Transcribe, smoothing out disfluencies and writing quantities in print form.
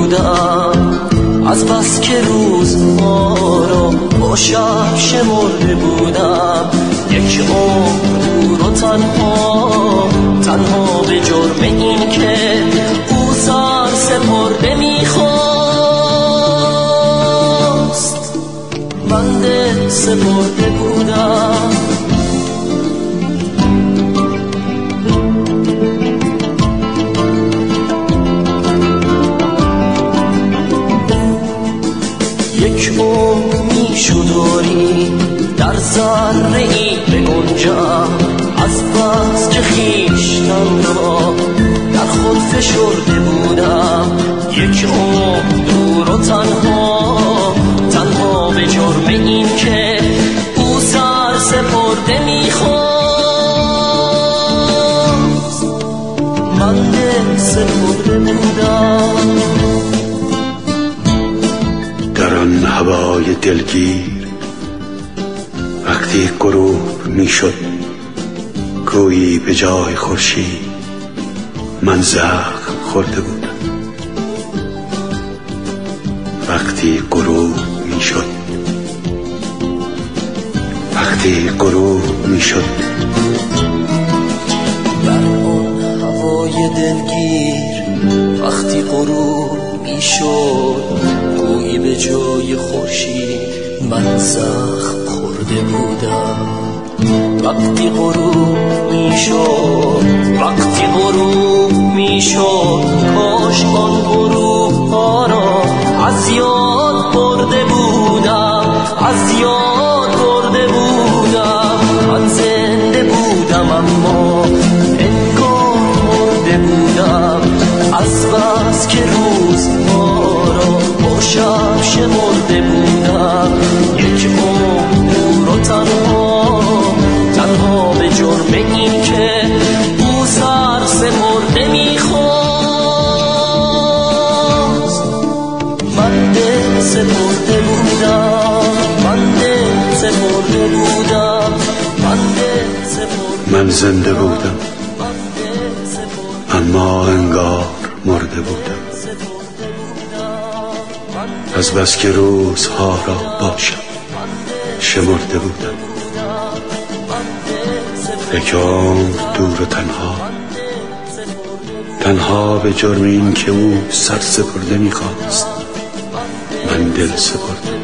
بودم، از بس که روزها را با شب شمرده بودم. یک عمر رو تنها به جرم این که او سر سپرده میخواست، من دل سپرده بودم. یک عمر میشداری در ذره ای بگنجم، از بس که خویشتن را در خود فشرده بودم. یک عمر دور و تنها به جرم این که او سر سپرده میخواست، من دل سپرده بودم. در آن هوای دلگیر وقتی غروب میشد، گویی به جای خورشید من زخم خورده بودم. وقتی غروب میشد در آن هوای دلگیر وقتی غروب میشد، گویی به جای خورشید من زخم خورده بودم. وقتی غروب میشد کاش آن غروب ها را از یاد برده بودم. من زنده بودم اما انگار مرده بودم، از بس که روزها را با شب شمرده بودم. یک عمر رو تنها به جرم این که او سر سپرده میخواست، من دل سپرده بودم. من زنده بودم اما انگار مرده بودم، از بس که روزها را با شب شمرده بودم. یک عمر دور و تنها به جرم این که او سر سپرده میخواست، من دل سپرده.